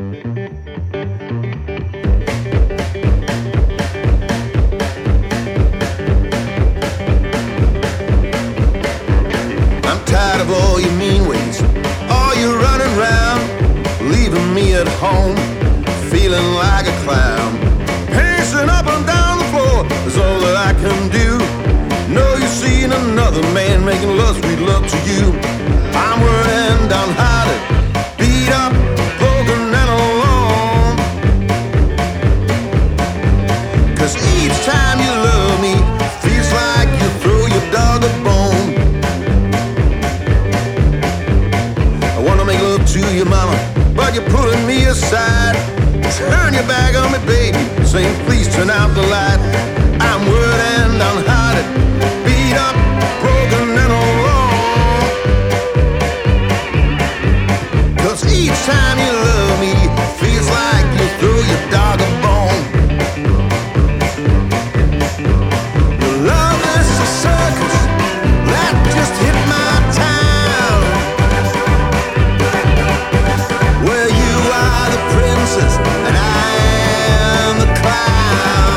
I'm tired of all your mean ways, all your running round, leaving me at home, feeling like a clown. Pacing up and down the floor is all that I can do. Know you've seen another man making love, sweet love to you. I'm worried, downhearted, beat up, broken and alone. 'Cause each time you love me, feels like you throw your dog a bone. I wanna make love to your mama, but you're pulling me aside. Turn your back on me, baby, saying please turn out the light. I'm worried and downhearted, beat up, broken and alone. 'Cause each time you love me, feels like you throw your dog a bone. Your love is a circus that just hit my town, where you are the princess and I am the clown.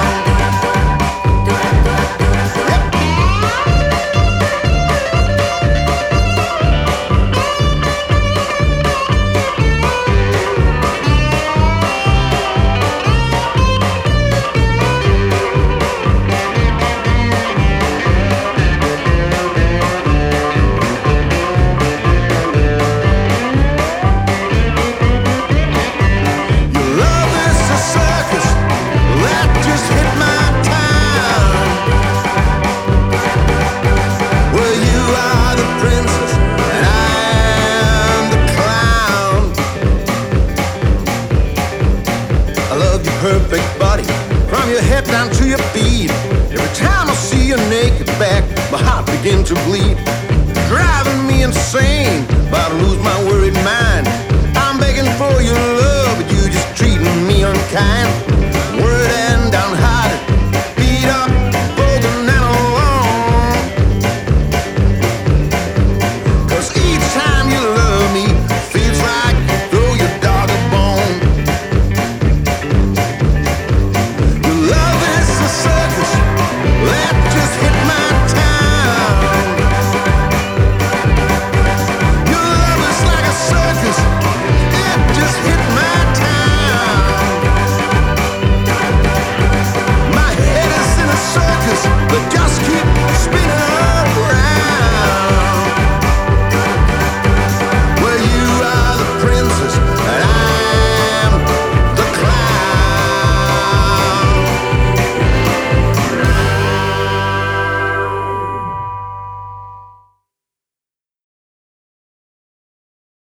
Your love is a circus that just hit my town, where you are the princess and I am the clown. I love your perfect body, from your head down to your feet. Every time I see your naked back, my heart begins to bleed. Driving me insane, about to lose my worried mind. I'm begging for your love, but you just treating me unkind.